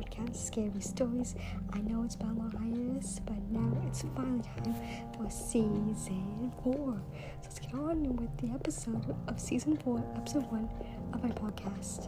podcast, Scary Stories. I know it's been a long hiatus, but now it's finally time for season 4. So let's get on with the episode of season 4, episode 1 of my podcast.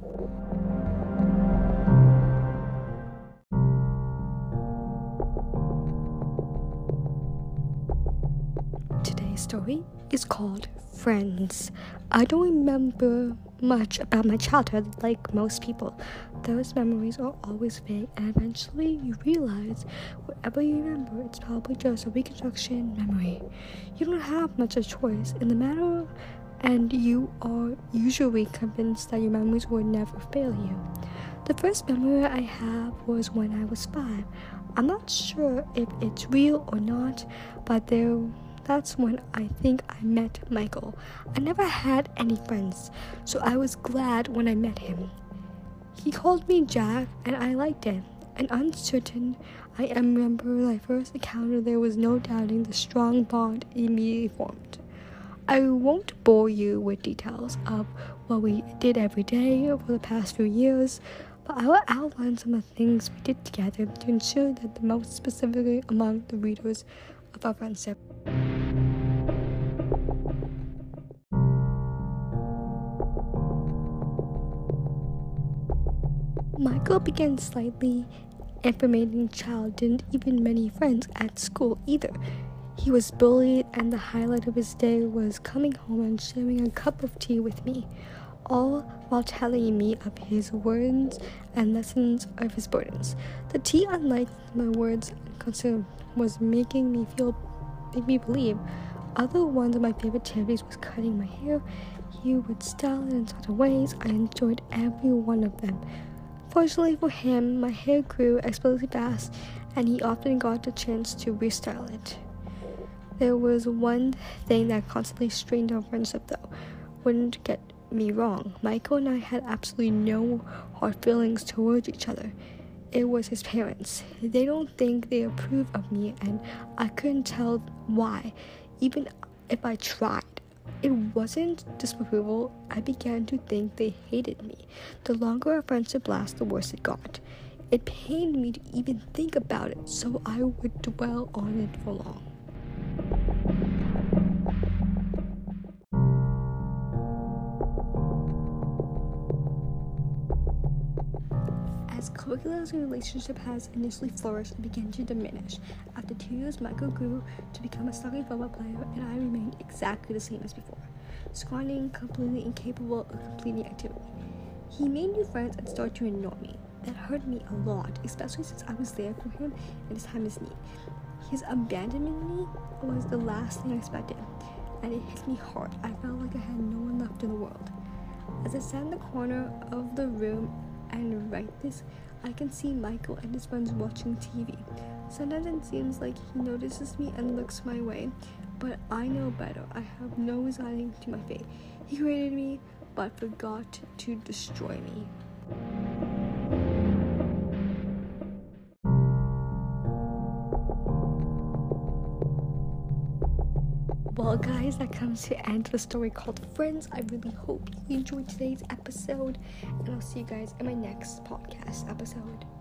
Today's story is called Friends. I don't remember much about my childhood like most people. Those memories are always vague, and eventually you realize whatever you remember, it's probably just a reconstruction memory. You don't have much of a choice in the matter, and you are usually convinced that your memories will never fail you. The first memory I have was when I was 5. I'm not sure if it's real or not, but that's when I think I met Michael. I never had any friends, so I was glad when I met him. He called me Jack, and I liked it. And uncertain I remember my first encounter, there was no doubting the strong bond immediately formed. I won't bore you with details of what we did every day over the past few years, but I will outline some of the things we did together to ensure that the most specifically among the readers of our friendship. Michael began slightly informating child, didn't even many friends at school either. He was bullied, and the highlight of his day was coming home and sharing a cup of tea with me, all while telling me of his words and lessons of his burdens. The tea, unlike my words and concern, was making me believe. Other one of my favorite activities was cutting my hair. He would style it in such ways. I enjoyed every one of them. Fortunately for him, my hair grew explosively fast, and he often got the chance to restyle it. There was one thing that constantly strained our friendship, though. Wouldn't get me wrong, Michael and I had absolutely no hard feelings towards each other. It was his parents. They don't think they approve of me, and I couldn't tell why, even if I tried. It wasn't disapproval. I began to think they hated me. The longer our friendship lasted, the worse it got. It pained me to even think about it, so I would dwell on it for long. As quickly as the relationship has initially flourished, it began to diminish. After 2 years, Michael grew to become a soccer football player, and I remained exactly the same as before, squandering, completely incapable of completing activity. He made new friends and started to ignore me. That hurt me a lot, especially since I was there for him in his time of need. His abandoning me was the last thing I expected, and it hit me hard. I felt like I had no one left in the world. As I sat in the corner of the room and write this, I can see Michael and his friends watching TV. Sometimes it seems like he notices me and looks my way, but I know better. I have no resigning to my fate. He created me, but forgot to destroy me. Well, guys, that comes to the end of the story called Friends. I really hope you enjoyed today's episode, and I'll see you guys in my next podcast episode.